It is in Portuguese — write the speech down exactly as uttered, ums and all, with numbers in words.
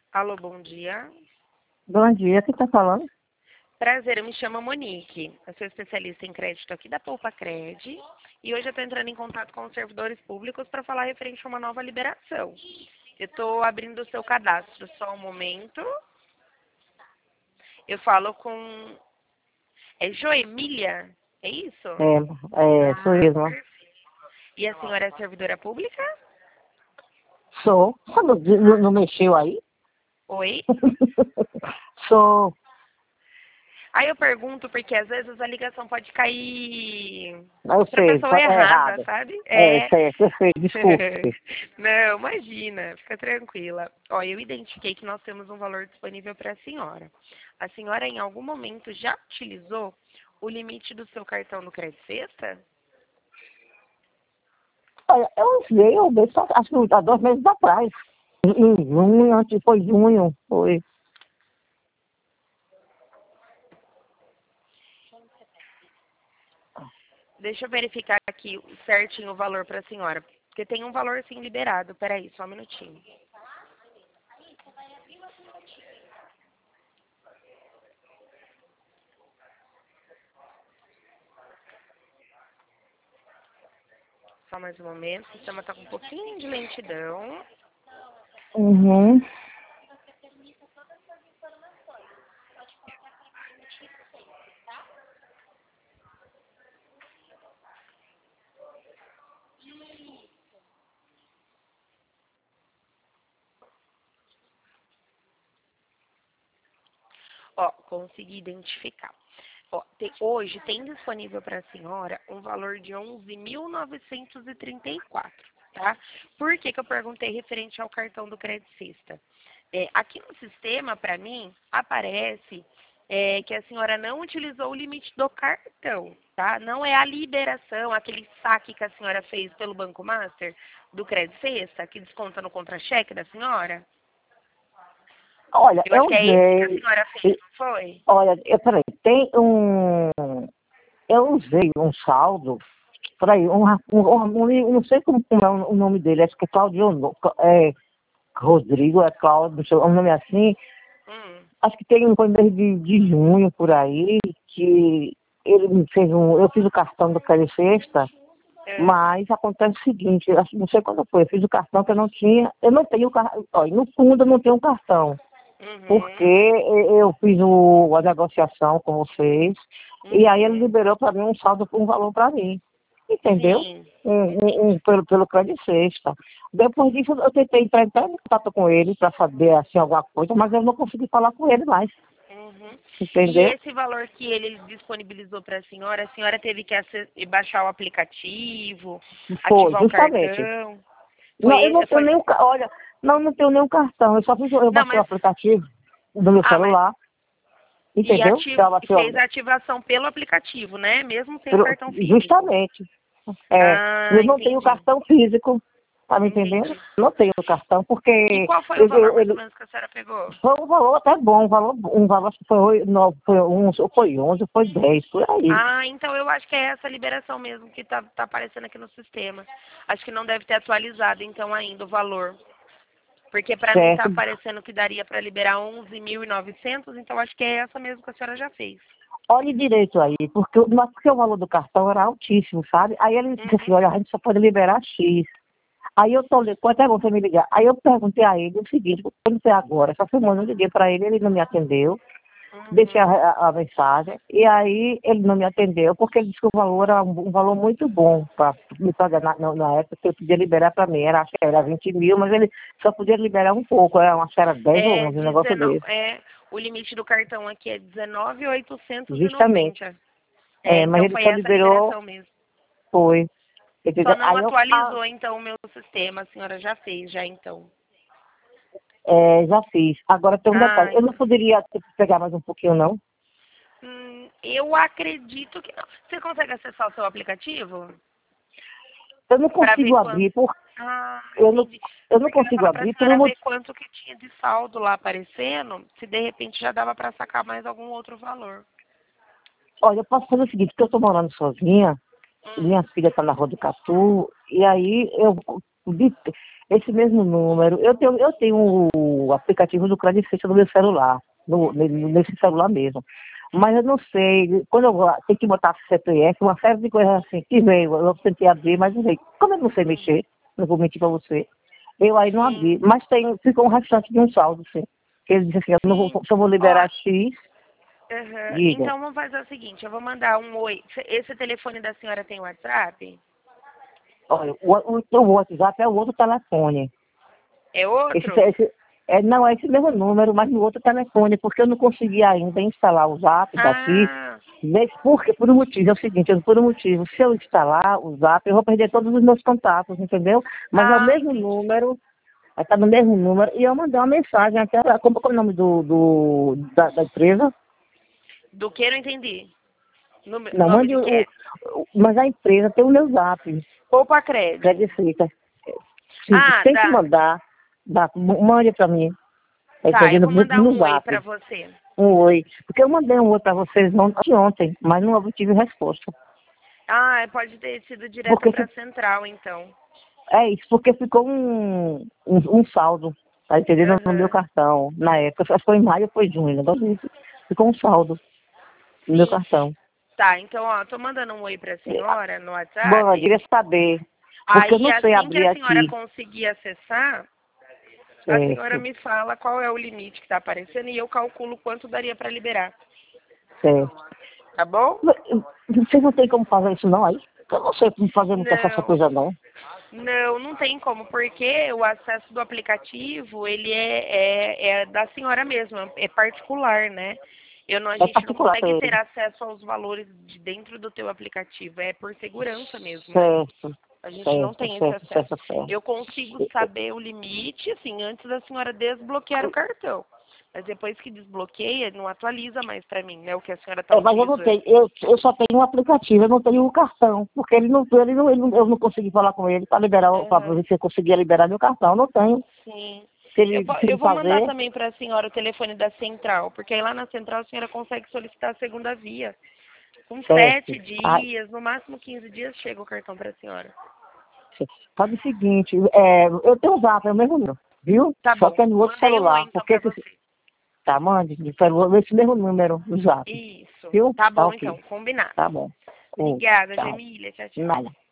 Alô, bom dia. Bom dia, quem está falando? Prazer, eu me chamo Monique. Eu sou especialista em crédito aqui da Poupa Cred. E hoje eu estou entrando em contato com os servidores públicos para falar referente a uma nova liberação. Eu estou abrindo o seu cadastro só um momento. Eu falo com... É Joemília? É isso? É, é, sou Ah, eu mesma. perfeito. E a senhora é servidora pública? Sou. Você não, não, não mexeu aí? Oi? Sou. Aí eu pergunto porque às vezes a ligação pode cair Eu para sei, pessoa é errada, errado. sabe? É, É. certo, eu sei, desculpe. Não, imagina, fica tranquila. Ó, eu identifiquei que nós temos um valor disponível para a senhora. A senhora em algum momento já utilizou o limite do seu cartão do Crédito Sexta? Olha, eu usei, eu dei só, acho que há dois meses atrás. Em em junho, antes foi junho, foi. Deixa eu verificar aqui certinho o valor para a senhora. Porque tem um valor sim liberado. Peraí, só um minutinho. Só mais um momento. O sistema está com um pouquinho de lentidão. Uhum. Ó, consegui identificar. Ó, tem- hoje tem disponível para a senhora um valor de onze mil novecentos e trinta e quatro, tá? Por que que eu perguntei referente ao cartão do Crédito Sexta? É, aqui no sistema, para mim, aparece é, que a senhora não utilizou o limite do cartão, tá? Não é a liberação, aquele saque que a senhora fez pelo Banco Master do Crédito Sexta, que desconta no contra-cheque da senhora. Olha, Eu eu acho que é esse que a usei. senhora fez, e- não foi? Olha, eu, peraí, tem um. Eu usei um saldo, peraí, um, um, um, um- não sei como, como é o nome dele, acho que é Claudio, é, Rodrigo, é Cláudio, não sei, um nome assim. Hum. Acho que tem um foi mês de, de junho por aí, que ele me fez um. Eu fiz o cartão do Crédito Sexta, É. mas acontece o seguinte, eu acho, não sei quando foi, eu fiz o cartão que eu não tinha, eu não tenho cartão, no fundo eu não tenho um cartão, porque Uhum. eu fiz o, a negociação com vocês, e aí ele Uhum. liberou para mim um saldo, um valor para mim, entendeu? Sim, Um, um, um entendi. pelo, pelo Crédito Sexta. Depois disso eu tentei entrar, entrar em contato com ele para saber assim alguma coisa, mas eu não consegui falar com ele mais. Uhum. E Entendeu? esse valor que ele disponibilizou para a senhora, a senhora teve que acess- baixar o aplicativo, Foi, ativar o justamente. cartão? Foi, Não, eu não e- tenho foi... nenhum, ca- olha, não, não tenho nenhum cartão. Eu só fiz, eu Não, baixei o mas... aplicativo do meu Ah, mas... celular, E entendeu? ati- Eu e baixei, fez o- a ativação pelo aplicativo, né? Mesmo sem o pelo- cartão físico. justamente. É, Ah, eu não tenho entendi. cartão físico, tá me entendendo? Entendi. Não tenho cartão, porque E qual foi o ele, valor mais ou ele menos que a senhora pegou? foi um valor até bom, um valor, um valor acho que foi, oi- não, foi onze, ou foi onze, ou foi dez, por aí. Ah, então eu acho que é essa liberação mesmo que tá, tá aparecendo aqui no sistema. Acho que não deve ter atualizado então ainda o valor. Porque para mim tá Certo. aparecendo que daria para liberar onze mil e novecentos, então acho que é essa mesmo que a senhora já fez. Olhe direito aí, porque, o- mas porque o valor do cartão era altíssimo, sabe? Aí ele disse assim, Uhum. olha, a gente só pode liberar X. Aí eu tô ligando, até você me ligar. Aí eu perguntei a ele o seguinte, quando foi agora, essa semana eu liguei para ele, ele não me atendeu, deixei a, Uhum. a- a mensagem, e aí ele não me atendeu, porque ele disse que o valor era um, um valor muito bom para me pagar na, na, na época, que eu podia liberar para mim, era, acho que era vinte mil, mas ele só podia liberar um pouco, era, acho que era dez ou É, onze, um negócio dezenove, desse. é, o limite do cartão aqui é dezenove mil oitocentos e Justamente. noventa. É, É, mas então ele foi só essa liberou, liberação mesmo. foi. Só Entendeu? não Aí eu, ah, atualizou então o meu sistema, a senhora já fez já então. é, já fiz. Agora tem um detalhe, Ah, eu não então. poderia pegar mais um pouquinho, não? Hum, eu acredito que não. Você consegue acessar o seu aplicativo? Eu não Para ver consigo quanto. abrir, por, Ah, eu não, entendi. eu não Porque eu ia consigo falar para a abrir por um senhora ver motivo. quanto que tinha de saldo lá aparecendo, se de repente já dava para sacar mais algum outro valor. Olha, eu posso fazer o seguinte, porque eu estou morando sozinha, Hum, minha filha está na Rua do Catu, e aí eu, esse mesmo número. Eu tenho, eu tenho o aplicativo do Credifício no meu celular, no, nesse celular mesmo. Mas eu não sei, quando eu vou- tenho que botar C P F, uma série de coisas assim, que veio, eu tentei abrir, mas não veio. Como eu não sei mexer, não vou mentir para você, eu aí não Sim, abri. Mas tem, ficou um restante de um saldo, sim. Ele disse assim, eu não vou, sim. só vou Ó, liberar X, aham. diga. Então vamos fazer o seguinte, eu vou mandar um oi. Esse telefone da senhora tem WhatsApp? Olha, o, o, o WhatsApp é o outro telefone. É Esse, outro? esse, é, não, é esse mesmo número, mas no outro telefone, porque eu não consegui ainda instalar o Zap daqui. Ah, Vê- Porque, por um motivo, é o seguinte, eu- por um motivo, se eu instalar o Zap, eu vou perder todos os meus contatos, entendeu? Mas é o ah, mesmo entendi. número, vai estar no mesmo número, e eu mandei uma mensagem até, como é o nome do, do, da, da empresa? Do que eu não entendi? Nome, Não, nome mande de o, quê? o- mas a empresa tem o meu Zap, Poupa crédito. acredita. Se Ah, tem que tá. mandar, dá, mande para mim, tá Tá, eu entendendo? vou No, mandar no um oi Zap. pra você. Um oi. Porque eu mandei um oi para vocês ontem, ontem, mas não obtive resposta. Ah, pode ter sido direto Porque pra fi- central, então. é isso, porque ficou um, um, um saldo, tá entendendo? No meu Aham. cartão, na época. Acho que foi em maio ou foi em junho, negócio disso. Ficou um saldo no meu Sim. cartão. Tá, então, ó, tô mandando um oi pra senhora no Bom, eu WhatsApp. queria saber, porque eu Aí, não sei assim que abrir a senhora aqui. conseguir acessar, a senhora Certo, me fala qual é o limite que tá aparecendo e eu calculo quanto daria pra liberar. certo. Tá bom? Mas, vocês não tem como fazer isso não aí? Eu não sei como fazer muito essa Não. coisa não. Não, não tem como, porque o acesso do aplicativo, ele é, é, é da senhora mesma, é particular, né? Eu não, a É gente não particular, consegue ter certo, acesso aos valores de dentro do teu aplicativo, é por segurança mesmo. certo, A gente não certo, tem esse certo, acesso. certo, certo. Eu consigo saber o limite, assim, antes da senhora desbloquear o cartão. Mas depois que desbloqueia, não atualiza mais pra mim, né, o que a senhora está É, mas eu não utilizando. tenho, eu, eu só tenho um aplicativo, eu não tenho o cartão, porque ele não, ele não, ele não- eu não consegui falar com ele para liberar, para Aham, ver se eu conseguia liberar meu cartão, eu não tenho. sim. Se Eu, ele, po- se eu ele vou mandar fazer, também para a senhora o telefone da central, porque aí lá na central a senhora consegue solicitar a segunda via. Com certo. sete Aí, dias, no máximo quinze dias, chega o cartão para a senhora. faz o seguinte, é, eu tenho o Zap, é o mesmo número, viu? Tá Só bom. que é no outro Mandei um oi celular, então porque para esse, você. tá, mande, pelo esse mesmo número no Zap, Isso. viu? Tá Tá bom ok, então, combinado. tá bom. Ô, Obrigada, tchau. Gemília. Tchau, tchau. Nada.